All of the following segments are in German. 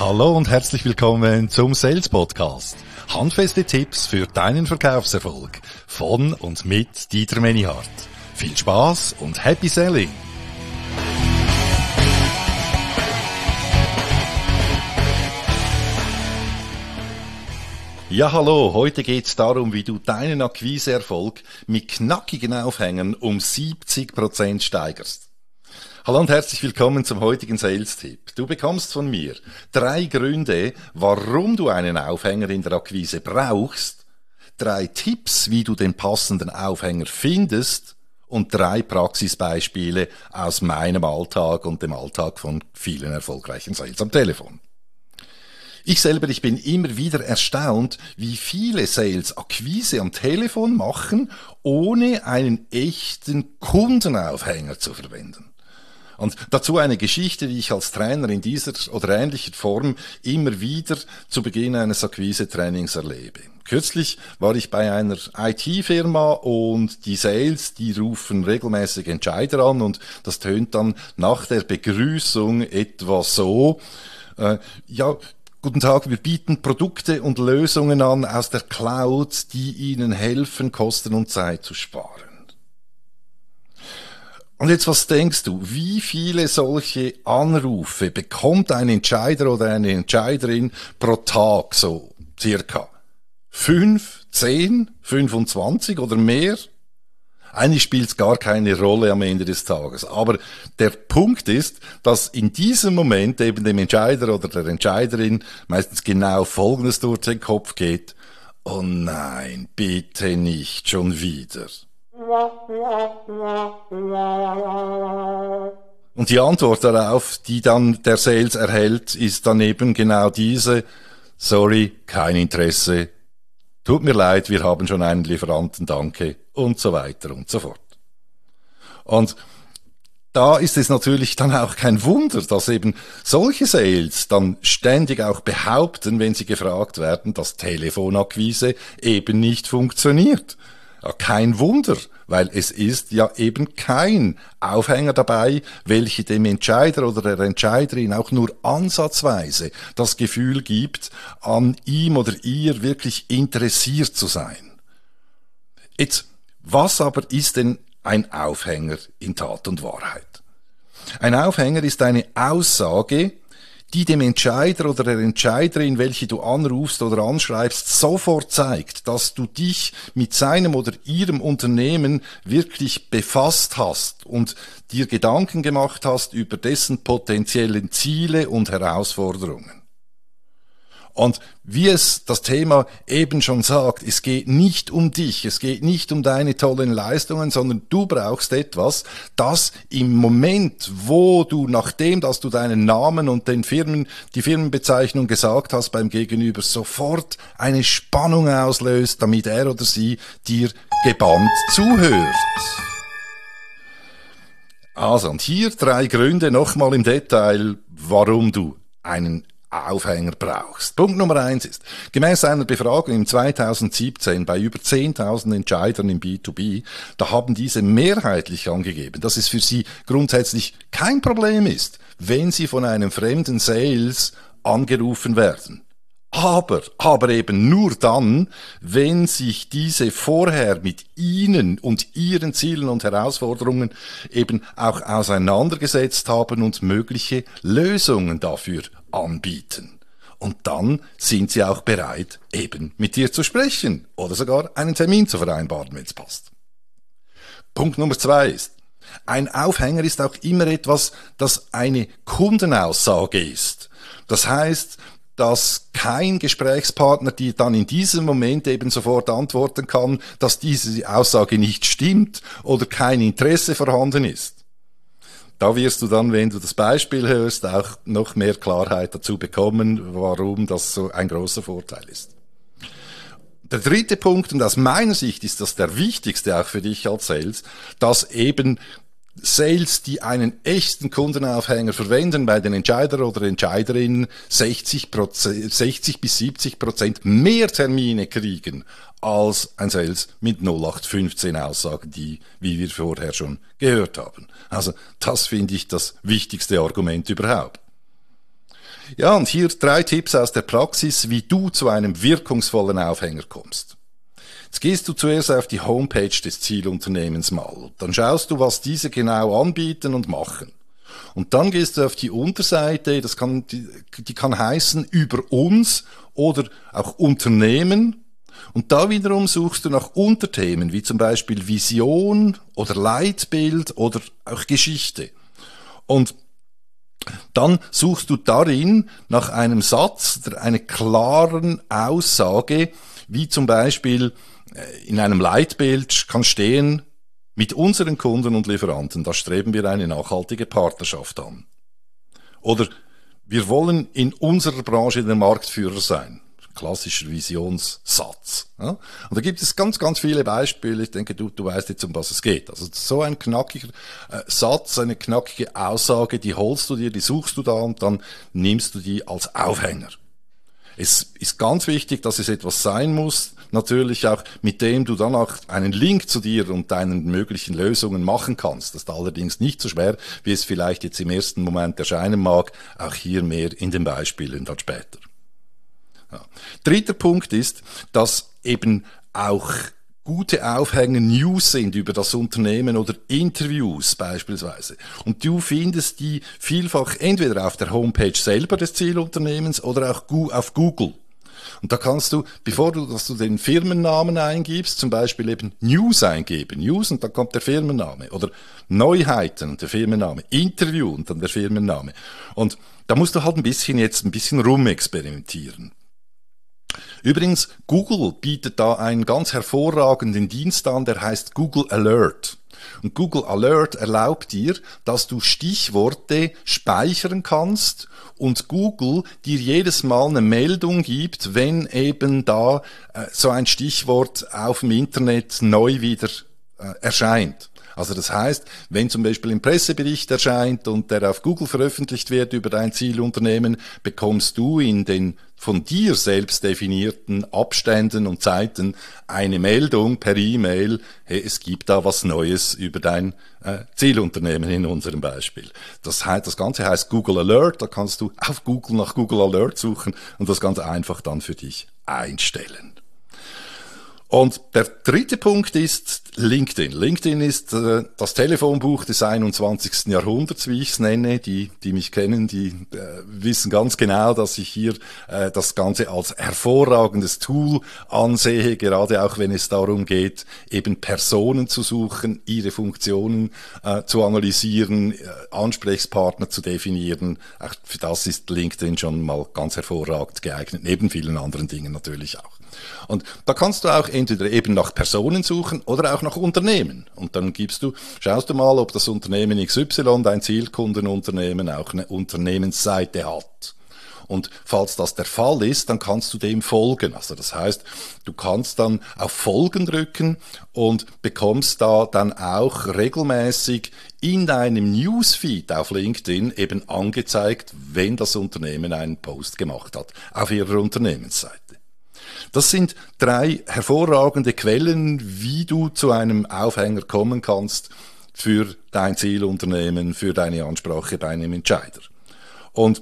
Hallo und herzlich willkommen zum Sales Podcast. Handfeste Tipps für deinen Verkaufserfolg von und mit Dieter Menihardt. Viel Spaß und Happy Selling! Ja, hallo, heute geht's darum, wie du deinen Akquiseerfolg mit knackigen Aufhängern um 70% steigerst. Hallo und herzlich willkommen zum heutigen Sales-Tipp. Du bekommst von mir 3 Gründe, warum du einen Aufhänger in der Akquise brauchst, 3 Tipps, wie du den passenden Aufhänger findest und 3 Praxisbeispiele aus meinem Alltag und dem Alltag von vielen erfolgreichen Sales am Telefon. Ich bin immer wieder erstaunt, wie viele Sales Akquise am Telefon machen, ohne einen echten Kundenaufhänger zu verwenden. Und dazu eine Geschichte, die ich als Trainer in dieser oder ähnlicher Form immer wieder zu Beginn eines Akquise-Trainings erlebe. Kürzlich war ich bei einer IT-Firma und die Sales, die rufen regelmäßig Entscheider an und das tönt dann nach der Begrüßung etwa so, guten Tag, wir bieten Produkte und Lösungen an aus der Cloud, die Ihnen helfen, Kosten und Zeit zu sparen. Und jetzt, was denkst du, wie viele solche Anrufe bekommt ein Entscheider oder eine Entscheiderin pro Tag so circa? 5, 10, 25 oder mehr? Eigentlich spielt es gar keine Rolle am Ende des Tages. Aber der Punkt ist, dass in diesem Moment eben dem Entscheider oder der Entscheiderin meistens genau Folgendes durch den Kopf geht. Oh nein, bitte nicht schon wieder. Und die Antwort darauf, die dann der Sales erhält, ist dann eben genau diese: Sorry, kein Interesse, tut mir leid, wir haben schon einen Lieferanten, danke, und so weiter und so fort. Und da ist es natürlich dann auch kein Wunder, dass eben solche Sales dann ständig auch behaupten, wenn sie gefragt werden, dass Telefonakquise eben nicht funktioniert. Ja, kein Wunder, weil es ist ja eben kein Aufhänger dabei, welche dem Entscheider oder der Entscheiderin auch nur ansatzweise das Gefühl gibt, an ihm oder ihr wirklich interessiert zu sein. Jetzt, was aber ist denn ein Aufhänger in Tat und Wahrheit? Ein Aufhänger ist eine Aussage, die dem Entscheider oder der Entscheiderin, welche du anrufst oder anschreibst, sofort zeigt, dass du dich mit seinem oder ihrem Unternehmen wirklich befasst hast und dir Gedanken gemacht hast über dessen potenziellen Ziele und Herausforderungen. Und wie es das Thema eben schon sagt, es geht nicht um dich, es geht nicht um deine tollen Leistungen, sondern du brauchst etwas, das im Moment, wo du, nachdem dass du deinen Namen und die Firmenbezeichnung gesagt hast beim Gegenüber, sofort eine Spannung auslöst, damit er oder sie dir gebannt zuhört. Also, und hier 3 Gründe nochmal im Detail, warum du einen Aufhänger brauchst. Punkt Nummer 1 ist, gemäß einer Befragung im 2017 bei über 10.000 Entscheidern im B2B, da haben diese mehrheitlich angegeben, dass es für sie grundsätzlich kein Problem ist, wenn sie von einem fremden Sales angerufen werden. Aber eben nur dann, wenn sich diese vorher mit Ihnen und Ihren Zielen und Herausforderungen eben auch auseinandergesetzt haben und mögliche Lösungen dafür anbieten. Und dann sind sie auch bereit, eben mit dir zu sprechen oder sogar einen Termin zu vereinbaren, wenn es passt. Punkt Nummer 2 ist, ein Aufhänger ist auch immer etwas, das eine Kundenaussage ist. Das heißt, dass kein Gesprächspartner dir dann in diesem Moment eben sofort antworten kann, dass diese Aussage nicht stimmt oder kein Interesse vorhanden ist. Da wirst du dann, wenn du das Beispiel hörst, auch noch mehr Klarheit dazu bekommen, warum das so ein großer Vorteil ist. Der 3. Punkt, und aus meiner Sicht ist das der wichtigste auch für dich als Sales, dass eben Sales, die einen echten Kundenaufhänger verwenden, bei den Entscheider oder Entscheiderinnen 60 bis 70% mehr Termine kriegen als ein Sales mit 0815 Aussagen, die, wie wir vorher schon gehört haben. Also das finde ich das wichtigste Argument überhaupt. Ja, und hier 3 Tipps aus der Praxis, wie du zu einem wirkungsvollen Aufhänger kommst. Jetzt gehst du zuerst auf die Homepage des Zielunternehmens mal. Dann schaust du, was diese genau anbieten und machen. Und dann gehst du auf die Unterseite, die kann heißen über uns oder auch Unternehmen. Und da wiederum suchst du nach Unterthemen, wie zum Beispiel Vision oder Leitbild oder auch Geschichte. Und dann suchst du darin nach einem Satz, einer klaren Aussage, wie zum Beispiel in einem Leitbild kann stehen, mit unseren Kunden und Lieferanten, da streben wir eine nachhaltige Partnerschaft an. Oder wir wollen in unserer Branche der Marktführer sein. Klassischer Visionssatz. Ja? Und da gibt es ganz, ganz viele Beispiele. Ich denke, du weißt jetzt, um was es geht. Also so ein knackiger Satz, eine knackige Aussage, die holst du dir, die suchst du da und dann nimmst du die als Aufhänger. Es ist ganz wichtig, dass es etwas sein muss, natürlich auch, mit dem du dann auch einen Link zu dir und deinen möglichen Lösungen machen kannst. Das ist allerdings nicht so schwer, wie es vielleicht jetzt im ersten Moment erscheinen mag. Auch hier mehr in den Beispielen dann später. Ja. Dritter Punkt ist, dass eben auch gute Aufhänger News sind über das Unternehmen oder Interviews beispielsweise. Und du findest die vielfach entweder auf der Homepage selber des Zielunternehmens oder auch auf Google. Und da kannst du, dass du den Firmennamen eingibst, zum Beispiel eben News eingeben, News und dann kommt der Firmenname oder Neuheiten und der Firmenname, Interview und dann der Firmenname. Und da musst du halt ein bisschen rumexperimentieren. Übrigens, Google bietet da einen ganz hervorragenden Dienst an, der heißt Google Alert. Und Google Alert erlaubt dir, dass du Stichworte speichern kannst und Google dir jedes Mal eine Meldung gibt, wenn eben da so ein Stichwort auf dem Internet neu wieder erscheint. Also das heißt, wenn zum Beispiel ein Pressebericht erscheint und der auf Google veröffentlicht wird über dein Zielunternehmen, bekommst du in den von dir selbst definierten Abständen und Zeiten eine Meldung per E-Mail, hey, es gibt da was Neues über dein Zielunternehmen in unserem Beispiel. Das Ganze heißt Google Alert, da kannst du auf Google nach Google Alert suchen und das ganz einfach dann für dich einstellen. Und der dritte Punkt ist LinkedIn. LinkedIn ist das Telefonbuch des 21. Jahrhunderts, wie ich es nenne. Die mich kennen, die wissen ganz genau, dass ich hier das Ganze als hervorragendes Tool ansehe, gerade auch wenn es darum geht, eben Personen zu suchen, ihre Funktionen zu analysieren, Ansprechpartner zu definieren. Auch für das ist LinkedIn schon mal ganz hervorragend geeignet, neben vielen anderen Dingen natürlich auch. Und da kannst du auch entweder eben nach Personen suchen oder auch nach Unternehmen. Und dann schaust du mal, ob das Unternehmen XY, dein Zielkundenunternehmen, auch eine Unternehmensseite hat. Und falls das der Fall ist, dann kannst du dem folgen. Also das heißt, du kannst dann auf Folgen drücken und bekommst da dann auch regelmäßig in deinem Newsfeed auf LinkedIn eben angezeigt, wenn das Unternehmen einen Post gemacht hat auf ihrer Unternehmensseite. Das sind 3 hervorragende Quellen, wie du zu einem Aufhänger kommen kannst für dein Zielunternehmen, für deine Ansprache bei einem Entscheider. Und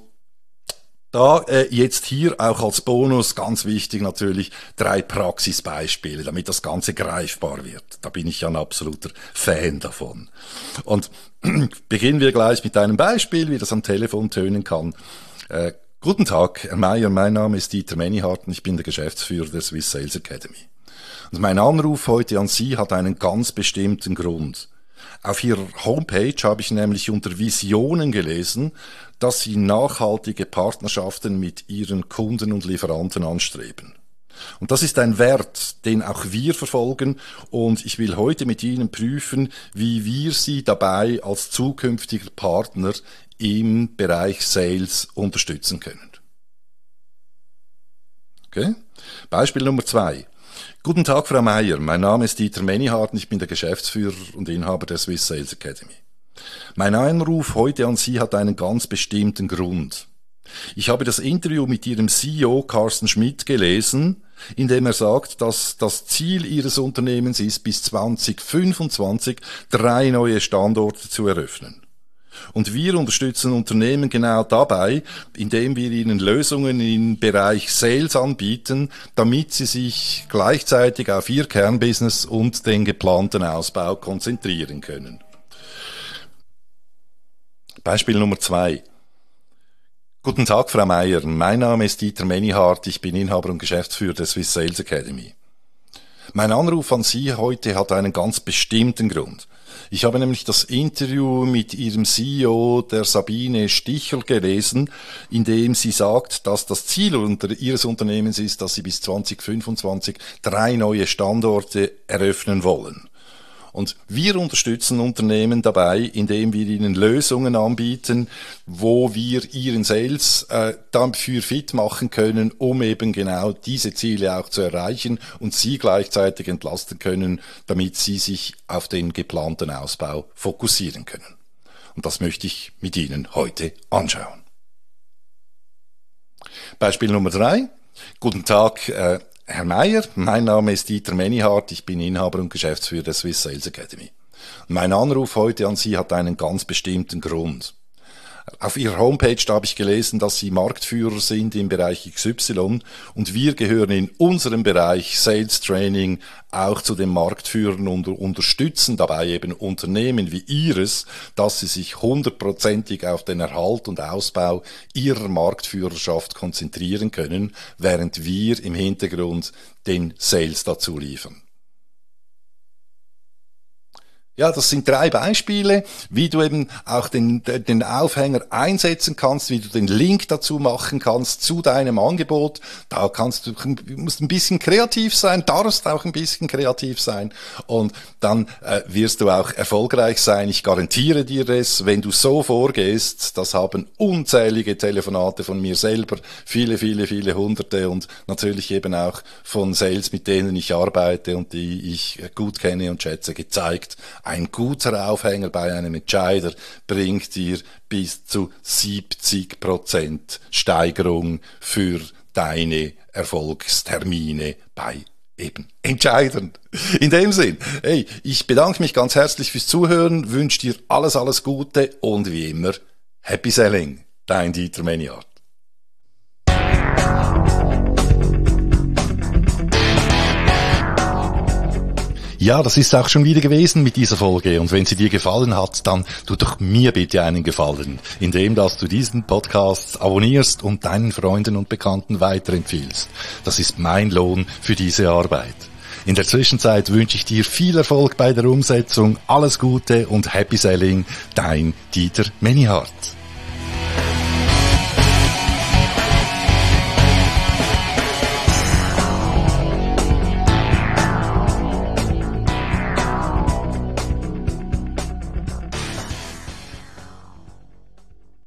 da jetzt hier auch als Bonus ganz wichtig natürlich 3 Praxisbeispiele, damit das Ganze greifbar wird. Da bin ich ja ein absoluter Fan davon. Und beginnen wir gleich mit einem Beispiel, wie das am Telefon tönen kann. Guten Tag, Herr Meier, mein Name ist Dieter Menihardt und ich bin der Geschäftsführer der Swiss Sales Academy. Und mein Anruf heute an Sie hat einen ganz bestimmten Grund. Auf Ihrer Homepage habe ich nämlich unter Visionen gelesen, dass Sie nachhaltige Partnerschaften mit Ihren Kunden und Lieferanten anstreben. Und das ist ein Wert, den auch wir verfolgen und ich will heute mit Ihnen prüfen, wie wir Sie dabei als zukünftiger Partner im Bereich Sales unterstützen können. Okay? Beispiel Nummer 2. Guten Tag, Frau Meier. Mein Name ist Dieter Menihardt und ich bin der Geschäftsführer und Inhaber der Swiss Sales Academy. Mein Anruf heute an Sie hat einen ganz bestimmten Grund. Ich habe das Interview mit Ihrem CEO Carsten Schmidt gelesen, in dem er sagt, dass das Ziel Ihres Unternehmens ist, bis 2025 3 neue Standorte zu eröffnen. Und wir unterstützen Unternehmen genau dabei, indem wir ihnen Lösungen im Bereich Sales anbieten, damit sie sich gleichzeitig auf ihr Kernbusiness und den geplanten Ausbau konzentrieren können. Beispiel Nummer 2. Guten Tag, Frau Meier. Mein Name ist Dieter Menihardt. Ich bin Inhaber und Geschäftsführer der Swiss Sales Academy. Mein Anruf an Sie heute hat einen ganz bestimmten Grund. Ich habe nämlich das Interview mit Ihrem CEO, der Sabine Stichel, gelesen, in dem sie sagt, dass das Ziel Ihres Unternehmens ist, dass Sie bis 2025 3 neue Standorte eröffnen wollen. Und wir unterstützen Unternehmen dabei, indem wir ihnen Lösungen anbieten, wo wir ihren Sales dafür fit machen können, um eben genau diese Ziele auch zu erreichen und sie gleichzeitig entlasten können, damit sie sich auf den geplanten Ausbau fokussieren können. Und das möchte ich mit Ihnen heute anschauen. Beispiel Nummer 3. Guten Tag, Herr Meier, mein Name ist Dieter Menihardt, ich bin Inhaber und Geschäftsführer der Swiss Sales Academy. Mein Anruf heute an Sie hat einen ganz bestimmten Grund. Auf Ihrer Homepage habe ich gelesen, dass Sie Marktführer sind im Bereich XY und wir gehören in unserem Bereich Sales Training auch zu den Marktführern und unterstützen dabei eben Unternehmen wie Ihres, dass sie sich 100%ig auf den Erhalt und Ausbau ihrer Marktführerschaft konzentrieren können, während wir im Hintergrund den Sales dazu liefern. Ja, das sind 3 Beispiele, wie du eben auch den Aufhänger einsetzen kannst, wie du den Link dazu machen kannst zu deinem Angebot. Da musst ein bisschen kreativ sein, darfst auch ein bisschen kreativ sein und dann wirst du auch erfolgreich sein. Ich garantiere dir das, wenn du so vorgehst. Das haben unzählige Telefonate von mir selber, viele Hunderte und natürlich eben auch von Sales, mit denen ich arbeite und die ich gut kenne und schätze, gezeigt. Ein guter Aufhänger bei einem Entscheider bringt dir bis zu 70% Steigerung für deine Erfolgstermine bei eben Entscheidern. In dem Sinn, hey, ich bedanke mich ganz herzlich fürs Zuhören, wünsche dir alles Gute und wie immer, Happy Selling, dein Dieter Menihardt. Ja, das ist auch schon wieder gewesen mit dieser Folge und wenn sie dir gefallen hat, dann tu doch mir bitte einen Gefallen, indem dass du diesen Podcast abonnierst und deinen Freunden und Bekannten weiterempfiehlst. Das ist mein Lohn für diese Arbeit. In der Zwischenzeit wünsche ich dir viel Erfolg bei der Umsetzung, alles Gute und Happy Selling, dein Dieter Menihardt.